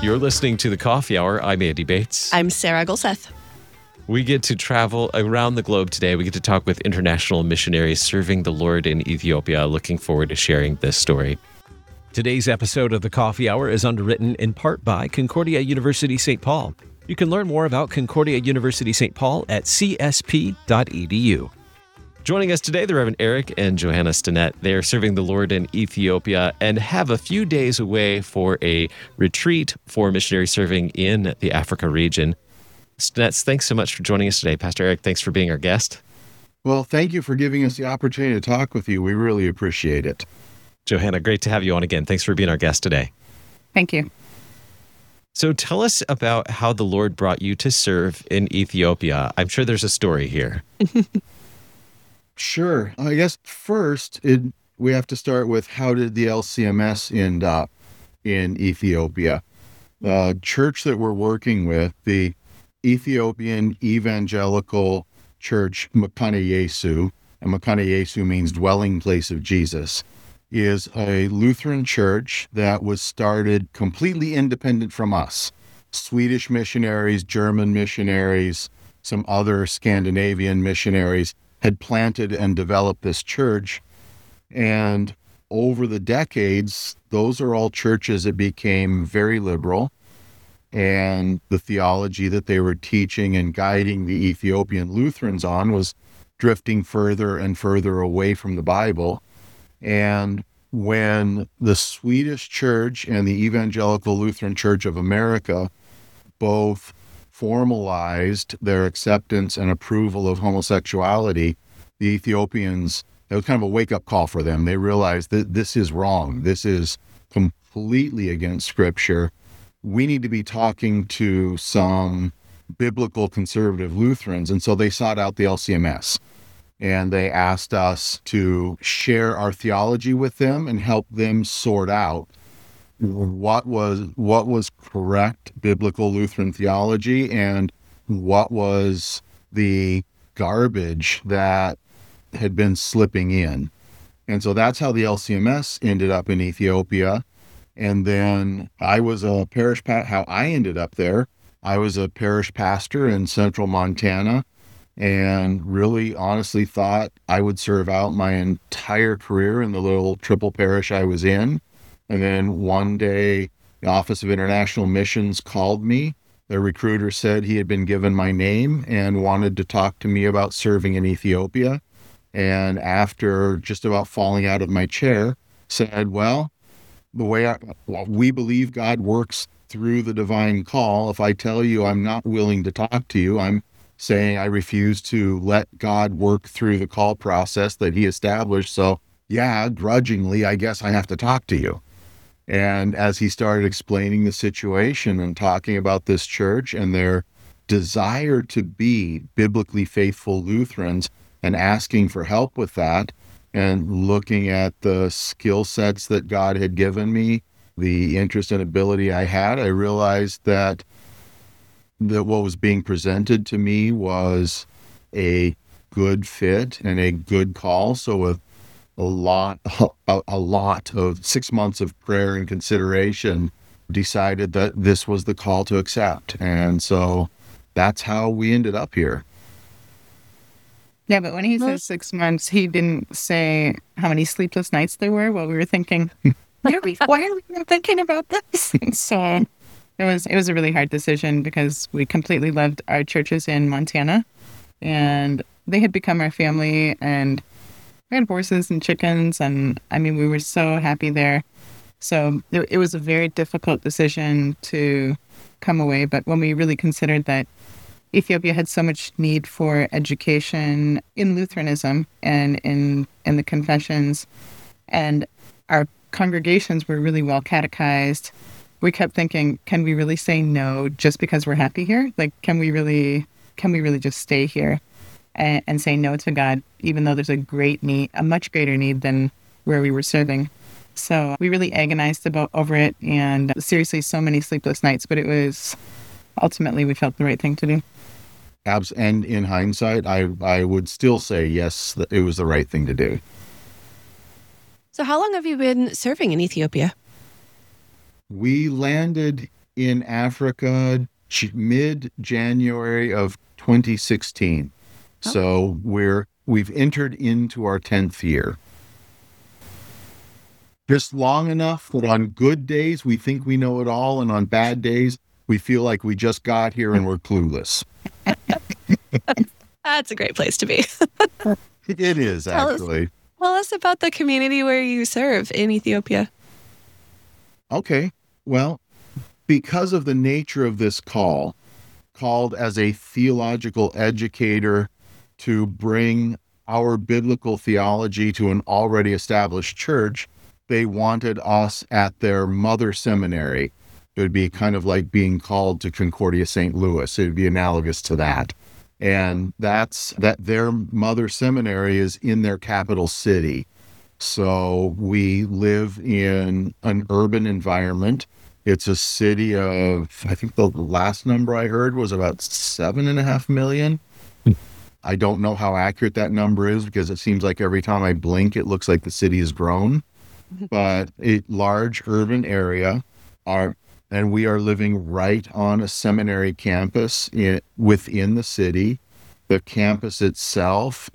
You're listening to The Coffee Hour. I'm Andy Bates. I'm Sarah Gulseth. We get to travel around the globe today. We get to talk with international missionaries serving the Lord in Ethiopia. Looking forward to sharing this story. Today's episode of The Coffee Hour is underwritten in part by Concordia University St. Paul. You can learn more about Concordia University St. Paul at csp.edu. Joining us today, the Reverend Eric and Johanna Stinnett. They are serving the Lord in Ethiopia and have a few days away for a retreat for missionary serving in the Africa region. Stinnett, thanks so much for joining us today. Pastor Eric, thanks for being our guest. Well, thank you for giving us the opportunity to talk with you. We really appreciate it. Johanna, great to have you on again. Thanks for being our guest today. Thank you. So tell us about how the Lord brought you to serve in Ethiopia. I'm sure there's a story here. Sure. I guess first, we have to start with how did the LCMS end up in Ethiopia? The church that we're working with, the Ethiopian Evangelical Church Mekane Yesu, and Mekane Yesu means dwelling place of Jesus, is a Lutheran church that was started completely independent from us. Swedish missionaries, German missionaries, some other Scandinavian missionaries had planted and developed this church. And over the decades, those are all churches that became very liberal. And the theology that they were teaching and guiding the Ethiopian Lutherans on was drifting further and further away from the Bible. And when the Swedish Church and the Evangelical Lutheran Church of America both formalized their acceptance and approval of homosexuality, the Ethiopians, it was kind of a wake-up call for them. They realized that this is wrong. This is completely against Scripture. We need to be talking to some biblical conservative Lutherans. And so they sought out the LCMS. And they asked us to share our theology with them and help them sort out what was correct biblical Lutheran theology and what was the garbage that had been slipping in. And so that's how the LCMS ended up in Ethiopia. And then I was a how I ended up there. I was a parish pastor in central Montana and really honestly thought I would serve out my entire career in the little triple parish I was in. And then one day, the Office of International Missions called me. The recruiter said he had been given my name and wanted to talk to me about serving in Ethiopia. And after just about falling out of my chair, said, well, we believe God works through the divine call. If I tell you I'm not willing to talk to you, I'm saying I refuse to let God work through the call process that he established. So yeah, grudgingly, I guess I have to talk to you. And as he started explaining the situation and talking about this church and their desire to be biblically faithful Lutherans and asking for help with that and looking at the skill sets that God had given me, the interest and ability I had, I realized that what was being presented to me was a good fit and a good call. So with a lot of 6 months of prayer and consideration, decided that this was the call to accept. And so that's how we ended up here. Yeah, but when he said 6 months, he didn't say how many sleepless nights there were while we were thinking, why are we even thinking about this? So it was a really hard decision because we completely loved our churches in Montana and they had become our family and we had horses and chickens, and I mean, we were so happy there. So it was a very difficult decision to come away. But when we really considered that Ethiopia had so much need for education in Lutheranism and in the confessions, and our congregations were really well catechized, we kept thinking, can we really say no just because we're happy here? Like, can we really just stay here and say no to God, even though there's a much greater need than where we were serving? So we really agonized over it, and seriously, so many sleepless nights, but it was ultimately we felt the right thing to do. And in hindsight, I would still say yes, that it was the right thing to do. So how long have you been serving in Ethiopia? We landed in Africa mid-January of 2016. So we've entered into our 10th year. Just long enough that on good days we think we know it all, and on bad days we feel like we just got here and we're clueless. That's a great place to be. It is, actually. Tell us about the community where you serve in Ethiopia. Okay. Well, because of the nature of this call, called as a theological educator to bring our biblical theology to an already established church, they wanted us at their mother seminary. It would be kind of like being called to Concordia St. Louis. It would be analogous to that. And that's that their mother seminary is in their capital city. So we live in an urban environment. It's a city of, I think the last number I heard was about 7.5 million. I don't know how accurate that number is because it seems like every time I blink, it looks like the city has grown. But a large urban area, and we are living right on a seminary campus within the city. The campus itself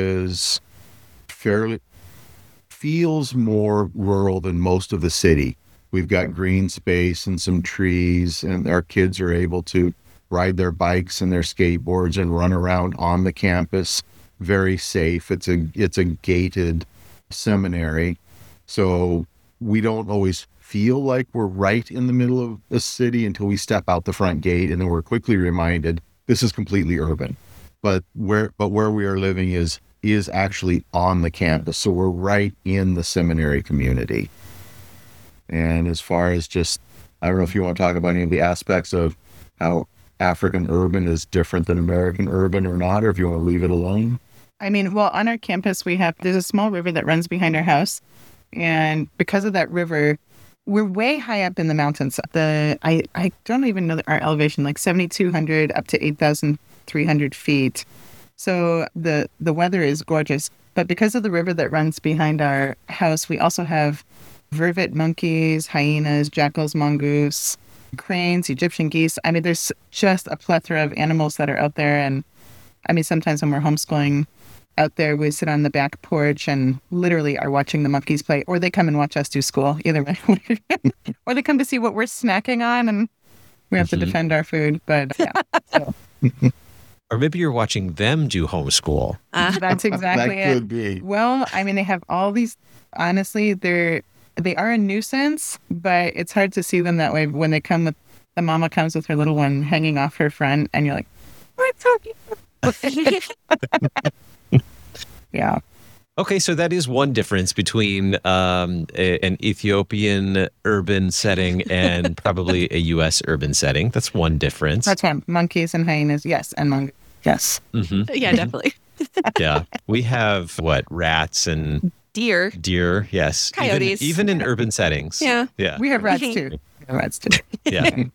feels more rural than most of the city. We've got green space and some trees, and our kids are able to ride their bikes and their skateboards and run around on the campus. Very safe. It's a gated seminary. So we don't always feel like we're right in the middle of the city until we step out the front gate, and then we're quickly reminded this is completely urban. But where we are living is actually on the campus. So we're right in the seminary community. And as far as just, I don't know if you want to talk about any of the aspects of how African urban is different than American urban or not, or if you want to leave it alone. I mean, well, on our campus, there's a small river that runs behind our house. And because of that river, we're way high up in the mountains. I don't even know our elevation, like 7,200 up to 8,300 feet. So the weather is gorgeous. But because of the river that runs behind our house, we also have vervet monkeys, hyenas, jackals, mongoose, cranes, Egyptian geese. I mean, there's just a plethora of animals that are out there. And I mean, sometimes when we're homeschooling out there, we sit on the back porch and literally are watching the monkeys play, or they come and watch us do school, either way. Or they come to see what we're snacking on, and we have to defend our food. But yeah. So. Or maybe you're watching them do homeschool. That's exactly that could be. Well, I mean, they have all these, honestly, they are a nuisance, but it's hard to see them that way when they come with, the mama comes with her little one hanging off her front, and you're like, what's up? Yeah. Okay, so that is one difference between an Ethiopian urban setting and probably a U.S. urban setting. That's one difference. That's one. Monkeys and hyenas, yes, and mongoose, yes. Mm-hmm. Yeah, definitely. Yeah, we have rats and Deer, yes, coyotes, even in urban settings. Yeah, we have rats too. Yeah.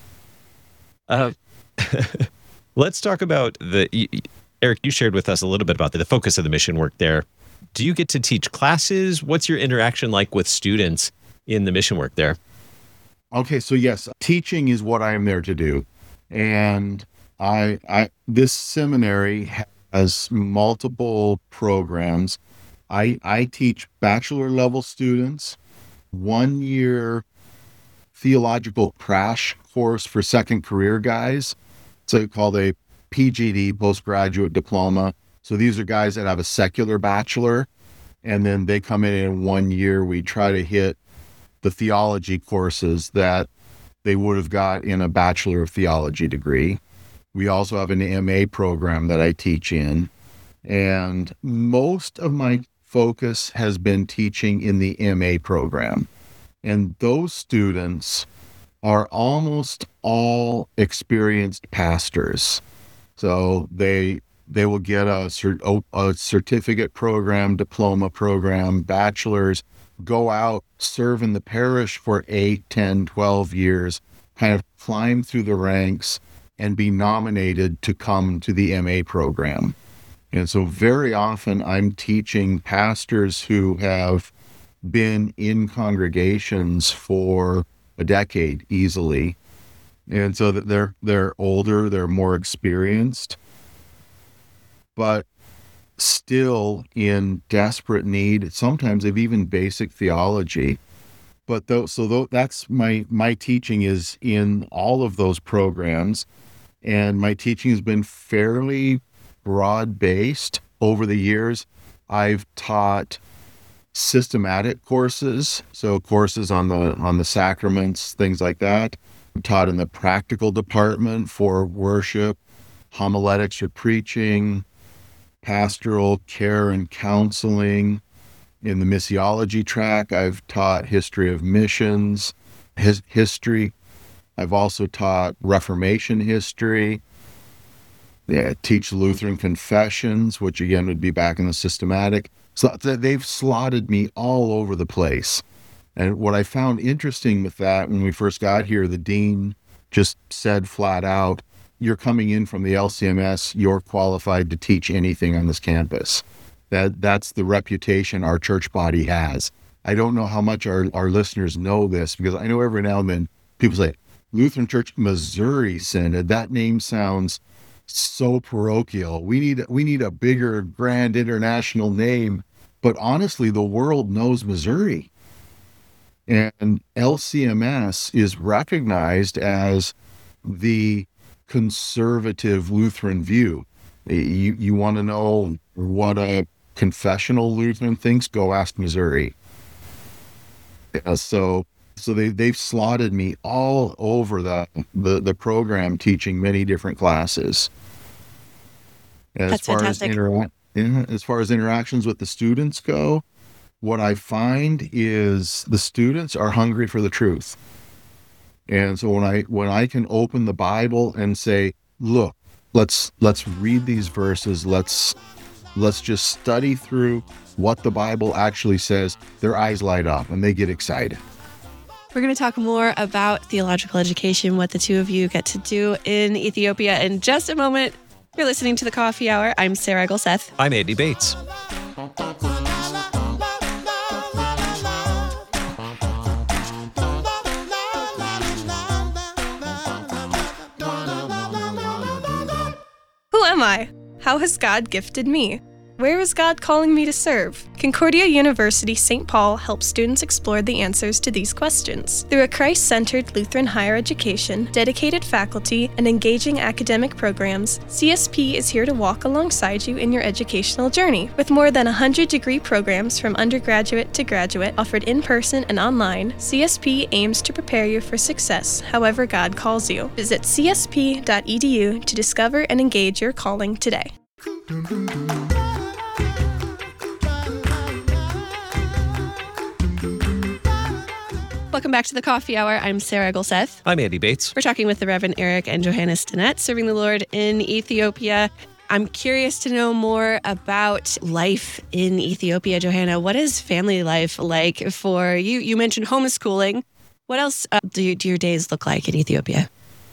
Let's talk about Eric, you shared with us a little bit about the focus of the mission work there. Do you get to teach classes? What's your interaction like with students in the mission work there? Okay, so yes, teaching is what I am there to do. And this seminary has multiple programs. I teach bachelor level students, 1 year theological crash course for second career guys. So called a PGD, postgraduate diploma. So these are guys that have a secular bachelor, and then they come in 1 year. We try to hit the theology courses that they would have got in a Bachelor of Theology degree. We also have an MA program that I teach in, and most of my focus has been teaching in the MA program. And those students are almost all experienced pastors. So they will get a certificate program, diploma program, bachelor's, go out, serve in the parish for 8, 10, 12 years, kind of climb through the ranks and be nominated to come to the MA program. And so very often I'm teaching pastors who have been in congregations for a decade easily, And so that they're older, they're more experienced, but still in desperate need, sometimes of even basic theology. But that's my teaching is in all of those programs, and my teaching has been fairly broad-based over the years. I've taught systematic courses, so courses on the sacraments, things like that. I've taught in the practical department for worship, homiletics for preaching, pastoral care and counseling. In the missiology track, I've taught history of missions, history. I've also taught Reformation history. Yeah, teach Lutheran confessions, which again would be back in the systematic. So they've slotted me all over the place. And what I found interesting with that, when we first got here, the dean just said flat out, "You're coming in from the LCMS, you're qualified to teach anything on this campus." That's the reputation our church body has. I don't know how much our listeners know this, because I know every now and then people say, Lutheran Church Missouri Synod, that name sounds so parochial. We need a bigger, grand international name. But honestly, the world knows Missouri. And LCMS is recognized as the conservative Lutheran view. You want to know what a confessional Lutheran thinks? Go ask Missouri. So they've slotted me all over the program, teaching many different classes. That's fantastic. As far as interactions with the students go, what I find is the students are hungry for the truth. And so when I can open the Bible and say, look, let's read these verses, let's just study through what the Bible actually says, their eyes light up and they get excited. We're going to talk more about theological education, what the two of you get to do in Ethiopia in just a moment. You're listening to The Coffee Hour. I'm Sarah Gulseth. I'm Andy Bates. Who am I? How has God gifted me? Where is God calling me to serve? Concordia University St. Paul helps students explore the answers to these questions. Through a Christ-centered Lutheran higher education, dedicated faculty, and engaging academic programs, CSP is here to walk alongside you in your educational journey. With more than 100 degree programs from undergraduate to graduate offered in person and online, CSP aims to prepare you for success however God calls you. Visit csp.edu to discover and engage your calling today. Welcome back to The Coffee Hour. I'm Sarah Gulseth. I'm Andy Bates. We're talking with the Reverend Eric and Johanna Stinnett, serving the Lord in Ethiopia. I'm curious to know more about life in Ethiopia, Johanna. What is family life like for you? You mentioned homeschooling. What else do your days look like in Ethiopia?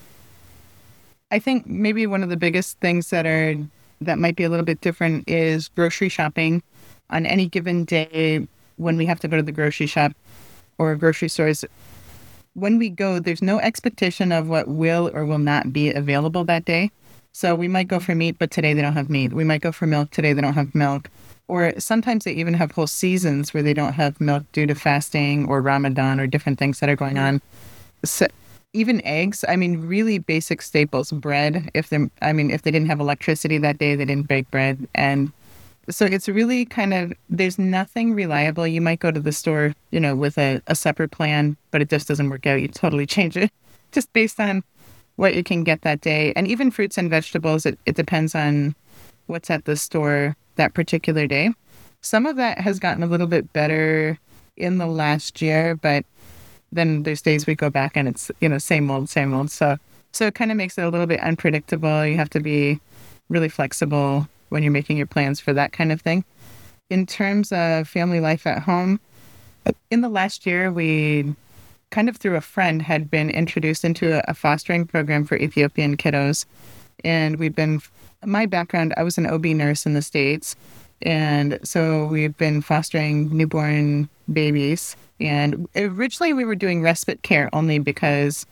I think maybe one of the biggest things that might be a little bit different is grocery shopping. On any given day, when we have to go to the grocery shop or grocery stores, when we go, there's no expectation of what will or will not be available that day. So we might go for meat, but today they don't have meat. We might go for milk, today they don't have milk. Or sometimes they even have whole seasons where they don't have milk due to fasting or Ramadan or different things that are going on. So even eggs, really basic staples, bread. If they didn't have electricity that day, they didn't bake bread. And so it's really there's nothing reliable. You might go to the store, with a separate plan, but it just doesn't work out. You totally change it just based on what you can get that day. And even fruits and vegetables, it depends on what's at the store that particular day. Some of that has gotten a little bit better in the last year, but then there's days we go back and it's, same old. So it kind of makes it a little bit unpredictable. You have to be really flexible when you're making your plans for that kind of thing. In terms of family life at home, in the last year, we kind of through a friend had been introduced into a fostering program for Ethiopian kiddos. And my background, I was an OB nurse in the States. And so we've been fostering newborn babies. And originally we were doing respite care only because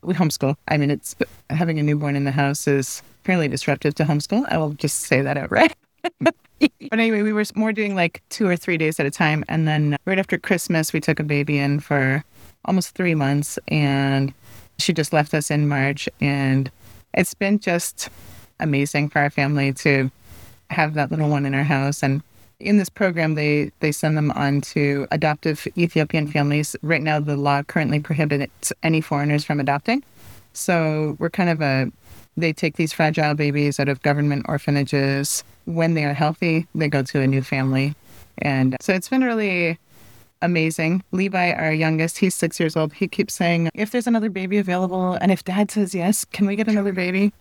we homeschool. I mean, it's having a newborn in the house is fairly disruptive to homeschool. I will just say that outright. But anyway, we were more doing like 2 or 3 days at a time. And then right after Christmas, we took a baby in for almost 3 months, and she just left us in March. And it's been just amazing for our family to have that little one in our house. And in this program, they send them on to adoptive Ethiopian families. Right now, the law currently prohibits any foreigners from adopting. So we're kind of they take these fragile babies out of government orphanages. When they are healthy, they go to a new family. And so it's been really amazing. Levi, our youngest, he's 6 years old. He keeps saying, if there's another baby available, and if Dad says yes, can we get another baby?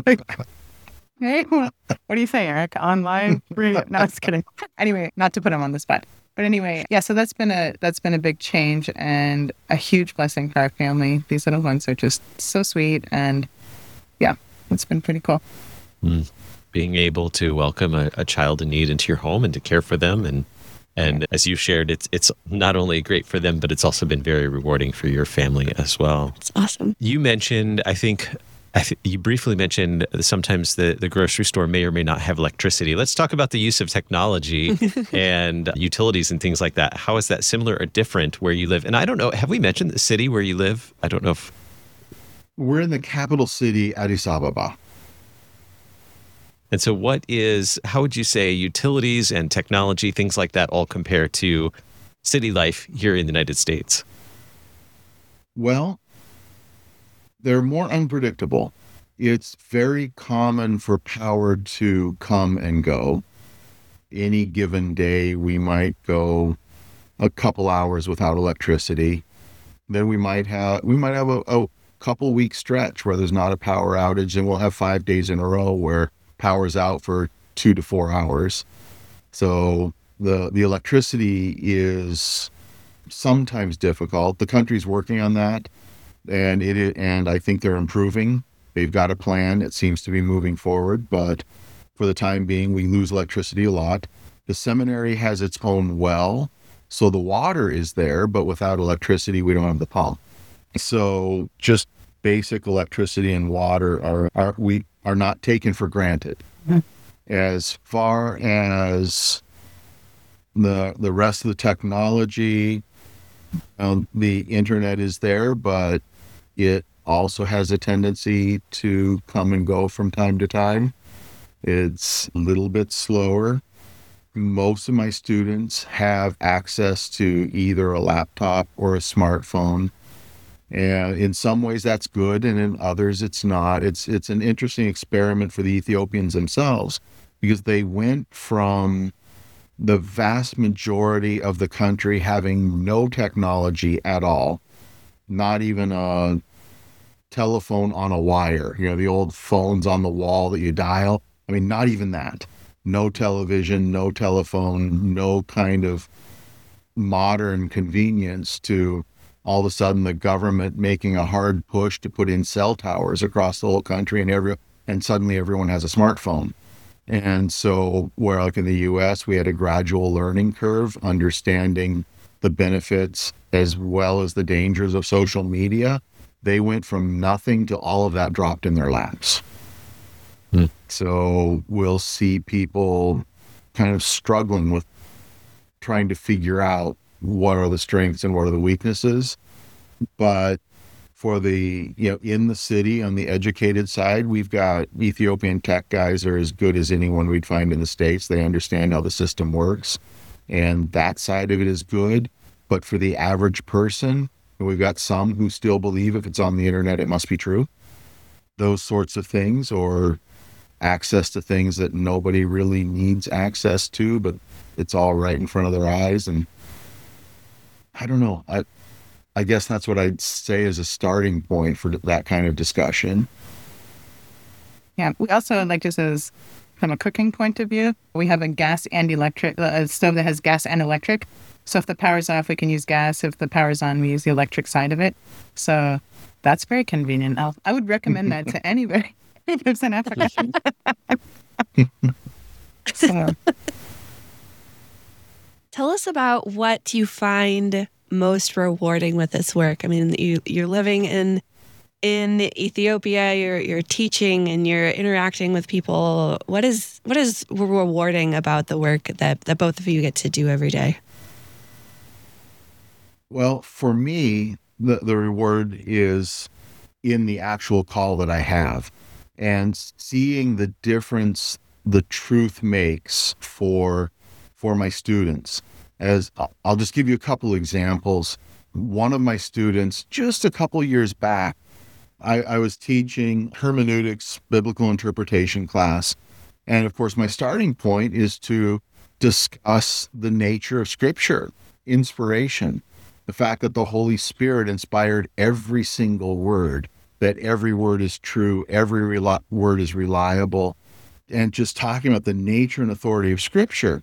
Right? What do you say, Eric? Online? No, just kidding. Anyway, not to put him on the spot. But anyway, yeah, so that's been a big change and a huge blessing for our family. These little ones are just so sweet, and yeah, it's been pretty cool. Being able to welcome a child in need into your home and to care for them, and as you shared, it's not only great for them, but it's also been very rewarding for your family as well. It's awesome. You mentioned, I think you briefly mentioned sometimes the grocery store may or may not have electricity. Let's talk about the use of technology and utilities and things like that. How is that similar or different where you live? And I don't know, have we mentioned the city where you live? I don't know if... We're in the capital city, Addis Ababa. And so how would you say utilities and technology, things like that, all compare to city life here in the United States? Well, they're more unpredictable. It's very common for power to come and go. Any given day, we might go a couple hours without electricity. Then we might have a couple week stretch where there's not a power outage, and we'll have 5 days in a row where power's out for 2 to 4 hours. So the electricity is sometimes difficult. The country's working on that, and I think they're improving. They've got a plan. It seems to be moving forward, but for the time being, we lose electricity a lot. The seminary has its own well, so the water is there, but without electricity, we don't have the pump. So just basic electricity and water are not taken for granted. As far as the rest of the technology, the internet is there, but it also has a tendency to come and go from time to time. It's a little bit slower. Most of my students have access to either a laptop or a smartphone. And in some ways that's good, and in others it's not. It's an interesting experiment for the Ethiopians themselves, because they went from the vast majority of the country having no technology at all, not even a telephone on a wire, the old phones on the wall that you dial. I mean, not even that. No television, no telephone, no kind of modern convenience, to all of a sudden the government making a hard push to put in cell towers across the whole country, and suddenly everyone has a smartphone. And so where like in the US, we had a gradual learning curve, understanding the benefits as well as the dangers of social media, they went from nothing to all of that dropped in their laps. So we'll see people kind of struggling with trying to figure out what are the strengths and what are the weaknesses. But for the, in the city, on the educated side, we've got Ethiopian tech guys are as good as anyone we'd find in the States. They understand how the system works, and that side of it is good. But for the average person, we've got some who still believe if it's on the internet, it must be true. Those sorts of things, or access to things that nobody really needs access to, but it's all right in front of their eyes. And I don't know. I guess that's what I'd say is a starting point for that kind of discussion. Yeah, we also, like, just as from a cooking point of view, we have a gas and electric, a stove that has gas and electric. So if the power's off, we can use gas. If the power's on, we use the electric side of it. So that's very convenient. I would recommend that to anybody who lives in Africa. So. Tell us about what you find most rewarding with this work. I mean, you're living in in Ethiopia, you're teaching and you're interacting with people. What is rewarding about the work that both of you get to do every day? Well, for me, the reward is in the actual call that I have and seeing the difference the truth makes for my students. As I'll just give you a couple examples. One of my students, just a couple years back, I was teaching hermeneutics, biblical interpretation class. And of course, my starting point is to discuss the nature of Scripture, inspiration, the fact that the Holy Spirit inspired every single word, that every word is true, every word is reliable, and just talking about the nature and authority of Scripture.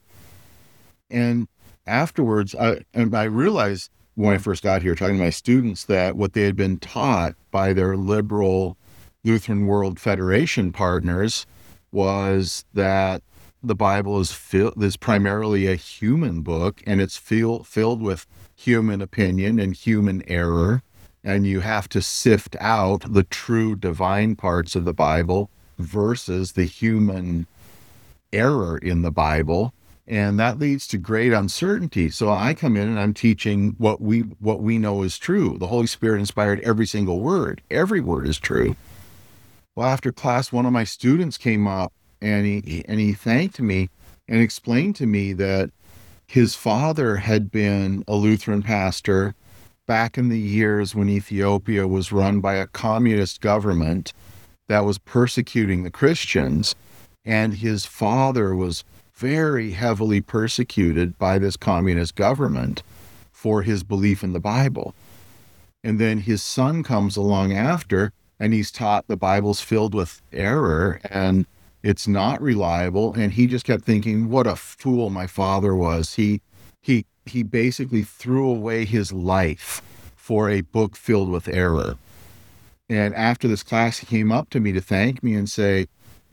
And afterwards, I realized when I first got here, talking to my students, that what they had been taught by their liberal Lutheran World Federation partners was that the Bible is primarily a human book, and it's filled with human opinion and human error, and you have to sift out the true divine parts of the Bible versus the human error in the Bible. And that leads to great uncertainty. So I come in and I'm teaching what we know is true. The Holy Spirit inspired every single word. Every word is true. Well, after class, one of my students came up and he thanked me and explained to me that his father had been a Lutheran pastor back in the years when Ethiopia was run by a communist government that was persecuting the Christians. And his father was very heavily persecuted by this communist government for his belief in the Bible. And then his son comes along after, and he's taught the Bible's filled with error and it's not reliable. And he just kept thinking, what a fool my father was. He basically threw away his life for a book filled with error. And after this class, he came up to me to thank me and say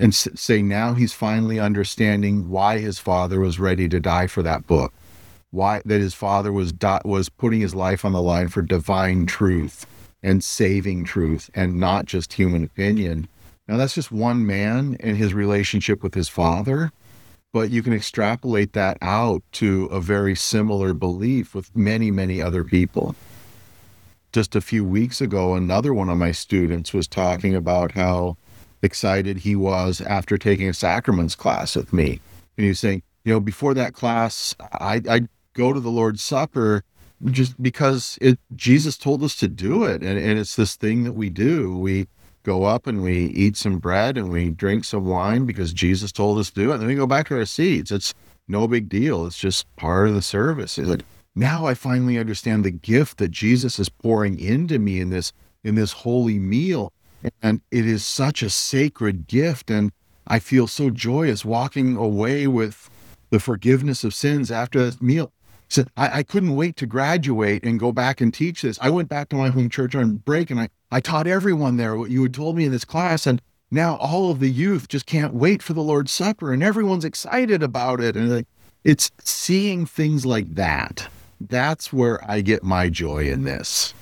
now he's finally understanding why his father was ready to die for that book, why that his father was putting his life on the line for divine truth and saving truth and not just human opinion. Now that's just one man and his relationship with his father, but you can extrapolate that out to a very similar belief with many, many other people. Just a few weeks ago, another one of my students was talking about how excited he was after taking a sacraments class with me. And he was saying, before that class, I go to the Lord's Supper just because Jesus told us to do it. And it's this thing that we do. We go up and we eat some bread and we drink some wine because Jesus told us to do it. And then we go back to our seats. It's no big deal. It's just part of the service. He's like, now I finally understand the gift that Jesus is pouring into me in this holy meal. And it is such a sacred gift. And I feel so joyous walking away with the forgiveness of sins after that meal. So I couldn't wait to graduate and go back and teach this. I went back to my home church on break and I taught everyone there what you had told me in this class. And now all of the youth just can't wait for the Lord's Supper and everyone's excited about it. And it's seeing things like that. That's where I get my joy in this.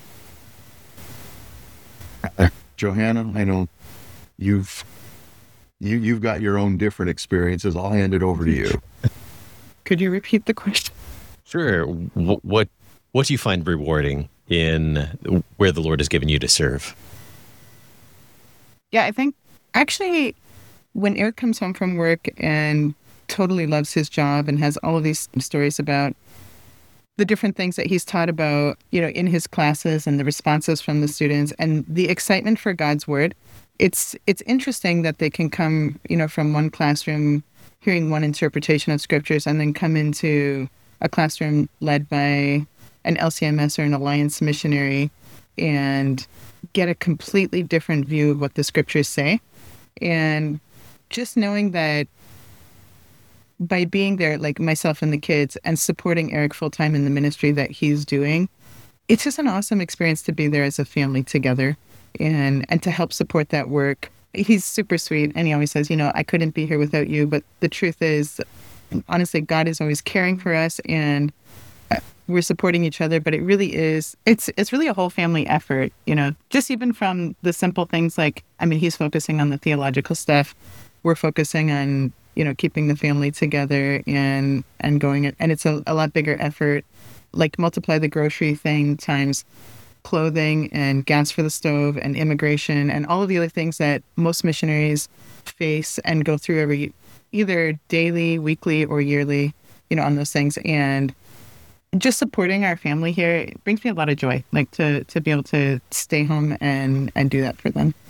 Johanna, I know you've got your own different experiences. I'll hand it over to you. Could you repeat the question? Sure. What do you find rewarding in where the Lord has given you to serve? Yeah, I think actually when Eric comes home from work and totally loves his job and has all of these stories about the different things that he's taught about, in his classes and the responses from the students and the excitement for God's word. It's interesting that they can come, from one classroom hearing one interpretation of scriptures and then come into a classroom led by an LCMS or an Alliance missionary and get a completely different view of what the scriptures say. And just knowing that by being there, like myself and the kids, and supporting Eric full-time in the ministry that he's doing, it's just an awesome experience to be there as a family together and to help support that work. He's super sweet, and he always says, I couldn't be here without you. But the truth is, honestly, God is always caring for us, and we're supporting each other, but it really is, it's really a whole family effort, just even from the simple things like, he's focusing on the theological stuff. We're focusing on, keeping the family together and going, and it's a lot bigger effort, like multiply the grocery thing times clothing and gas for the stove and immigration and all of the other things that most missionaries face and go through either daily, weekly, or yearly, on those things. And just supporting our family here, it brings me a lot of joy, like to be able to stay home and do that for them.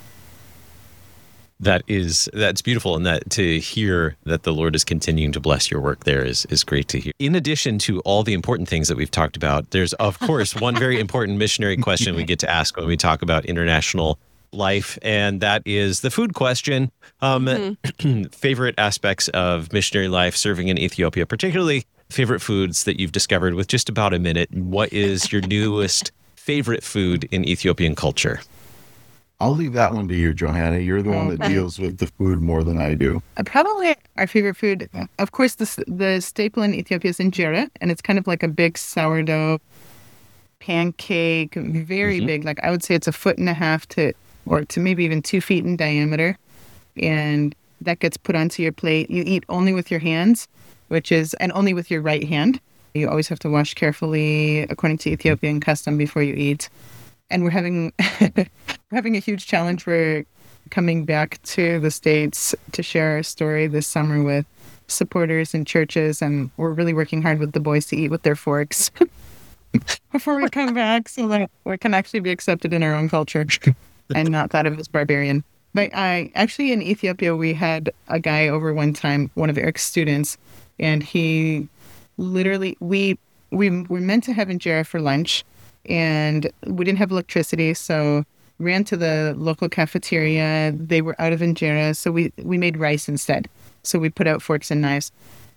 That's beautiful, and that to hear that the Lord is continuing to bless your work there is great to hear. In addition to all the important things that we've talked about, there's of course one very important missionary question we get to ask when we talk about international life, and that is the food question. Favorite aspects of missionary life serving in Ethiopia, particularly favorite foods that you've discovered with just about a minute. What is your newest favorite food in Ethiopian culture? I'll leave that one to you, Johanna. You're the one that deals with the food more than I do. Probably our favorite food, of course, the staple in Ethiopia is injera, and it's kind of like a big sourdough pancake, very big. Like I would say it's 1.5 foot to maybe even 2 feet in diameter. And that gets put onto your plate. You eat only with your hands, and only with your right hand. You always have to wash carefully according to Ethiopian custom before you eat. And we're having a huge challenge. We're coming back to the States to share our story this summer with supporters and churches, and we're really working hard with the boys to eat with their forks before we come back so that we can actually be accepted in our own culture and not thought of as barbarian. But actually in Ethiopia, we had a guy over one time, one of Eric's students, and he literally, we were meant to have injera for lunch, and we didn't have electricity, so ran to the local cafeteria. They were out of injera, so we made rice instead. So we put out forks and knives.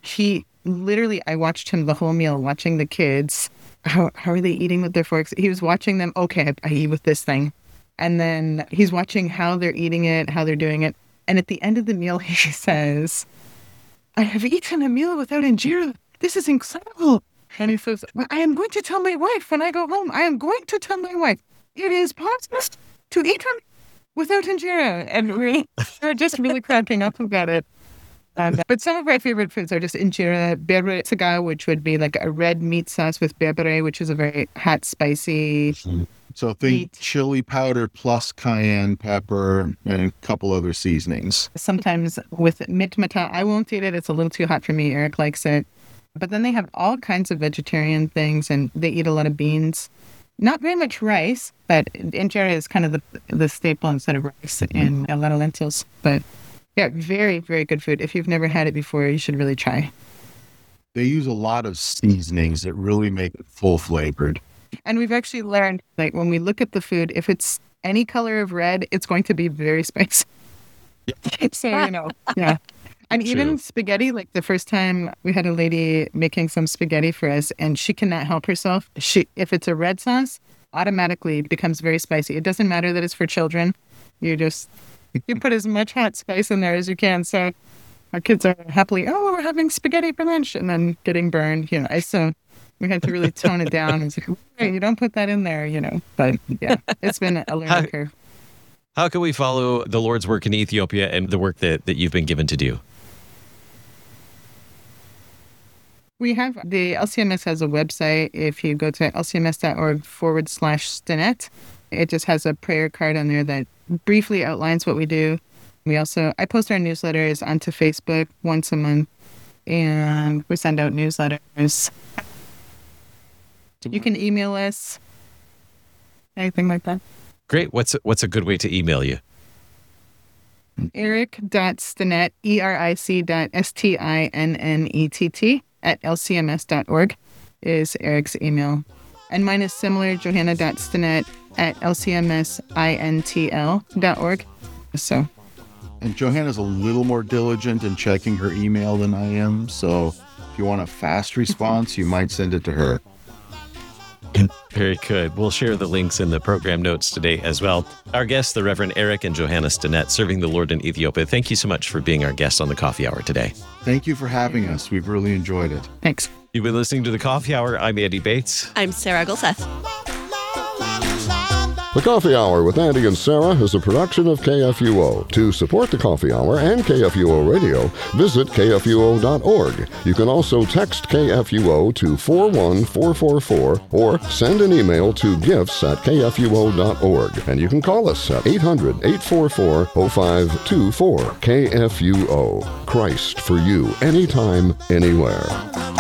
I watched him the whole meal, watching the kids. How are they eating with their forks? He was watching them. Okay, I eat with this thing. And then he's watching how they're eating it, how they're doing it. And at the end of the meal, he says, I have eaten a meal without injera. This is incredible. And he says, well, I am going to tell my wife when I go home. I am going to tell my wife it is possible to eat them without injera. And we're just really cracking up about it. But some of our favorite foods are just injera, bebre saga, which would be like a red meat sauce with bebre, which is a very hot, spicy So think chili powder plus cayenne pepper and a couple other seasonings. Sometimes with mitmata, I won't eat it. It's a little too hot for me. Eric likes it. But then they have all kinds of vegetarian things, and they eat a lot of beans. Not very much rice, but injera is kind of the staple instead of rice, and a lot of lentils. But yeah, very, very good food. If you've never had it before, you should really try. They use a lot of seasonings that really make it full flavored. And we've actually learned, like, when we look at the food, if it's any color of red, it's going to be very spicy. So, yeah. And even spaghetti, like the first time we had a lady making some spaghetti for us, and she cannot help herself. If it's a red sauce, automatically becomes very spicy. It doesn't matter that it's for children. You put as much hot spice in there as you can. So our kids are happily, we're having spaghetti for lunch, and then getting burned, So we had to really tone it down. It's like, hey, you don't put that in there, But yeah, it's been a learning curve. How can we follow the Lord's work in Ethiopia and the work that you've been given to do? We have, the LCMS has a website. If you go to lcms.org/Stinnett, it just has a prayer card on there that briefly outlines what we do. I post our newsletters onto Facebook once a month, and we send out newsletters. You can email us, anything like that. Great. What's a good way to email you? Eric.Stinnett, eric.stinnett @lcms.org is Eric's email. And mine is similar, johanna.stinnett @lcmsintl.org. So. And Johanna's a little more diligent in checking her email than I am. So if you want a fast response, you might send it to her. Very good. We'll share the links in the program notes today as well. Our guests, the Reverend Eric and Johanna Stinnett, serving the Lord in Ethiopia. Thank you so much for being our guest on the Coffee Hour today. Thank you for having us. We've really enjoyed it. Thanks. You've been listening to The Coffee Hour. I'm Andy Bates. I'm Sarah Gulseth. The Coffee Hour with Andy and Sarah is a production of KFUO. To support the Coffee Hour and KFUO Radio, visit KFUO.org. You can also text KFUO to 41444 or send an email to gifts@kfuo.org. And you can call us at 800-844-0524. KFUO. Christ for you, anytime, anywhere.